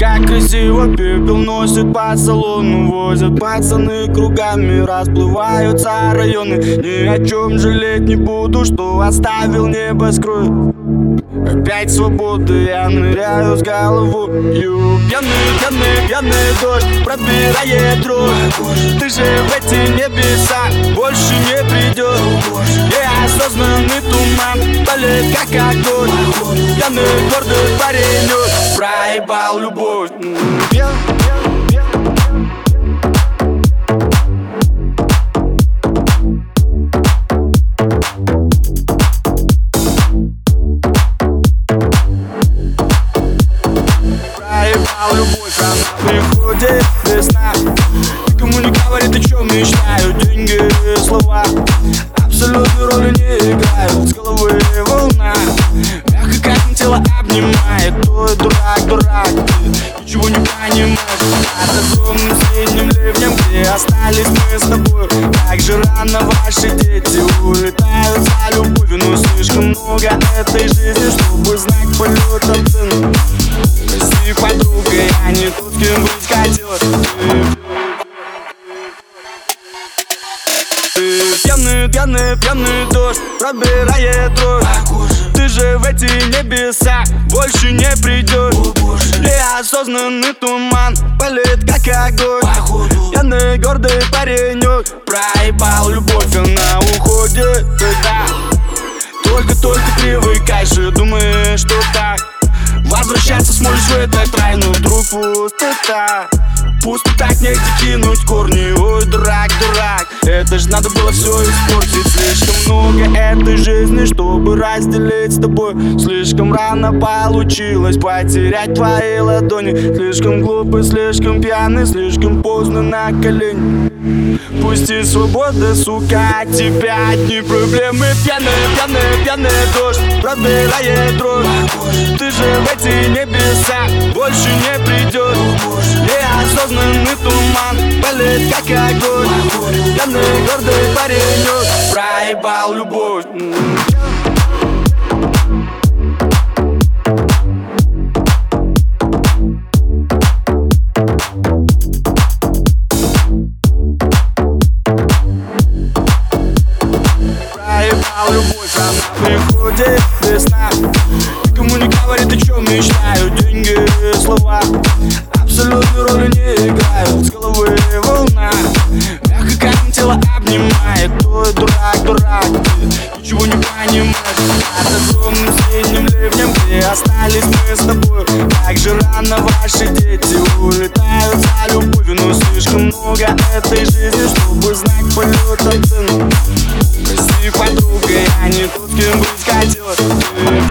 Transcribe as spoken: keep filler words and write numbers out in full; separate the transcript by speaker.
Speaker 1: Как красиво пепел носит по салону, возят пацаны кругами, расплываются районы. Ни о чем жалеть не буду, что оставил небоскреб. Опять свободы, я ныряю с головою. Пьяный, пьяный, пьяный дождь пробирает дрожь. Ты же в эти небеса больше не придешь. Неосознанный туман палит как огонь. Пьяный, гордый паренек проебал любовь. Пьян, пьян, пьян. Любовь, она приходит весна. Никому не говорит, о чем мечтаю. Деньги и слова абсолютно роли не играют. С головы волна мягко, как на тело обнимает. Ой, дурак, дурак, ты ничего не понимаешь. Под огромным синим ливнем, где остались мы с тобой. Как же рано ваши дети улетают за любовью. Но слишком много этой жизни, чтобы знать полетом цену. Прости, подруга, я не тот, с кем быть хотела. Ты пьяный, пьяный, пьяный дождь пробирает дрожь. Ты же в эти небеса больше не придешь. Неосознанный туман палит как огонь. Пьяный, гордый паренек проебал любовь, она уходит. Да. Только-только привыкаешь и думаешь, что так возвращаться сможешь в этот рай, но вдруг пустота. Пусто так негде кинуть корни. Ой, дурак, дурак, это ж надо было все испортить. Слишком много этой жизни, чтобы разделить с тобой. Слишком рано получилось потерять твои ладони. Слишком глупый, слишком пьяный, слишком поздно на колени. Пусти свобода, сука, от тебя одни проблемы. Пьяный, пьяный, пьяный дождь пробирает дрожь. Ты же в эти небеса больше не придешь. Неосознанный туман палит как огонь. Пьяный, гордый паренек проебал любовь. Проебал любовь, она приходит весна. Никому не говорит, о чем мечтаю. Деньги и слова абсолютно роли не играют. С головы волна мягко, как на тело обнимает. Ой, дурак, дурак, ты ничего не понимаешь. Под огромным синим ливнем, где остались мы с тобой. Как же рано ваши дети улетают за любовью. Но слишком много этой жизни, чтобы знать полетом цену. Прости, подруга, я не тот, с кем быть хотела.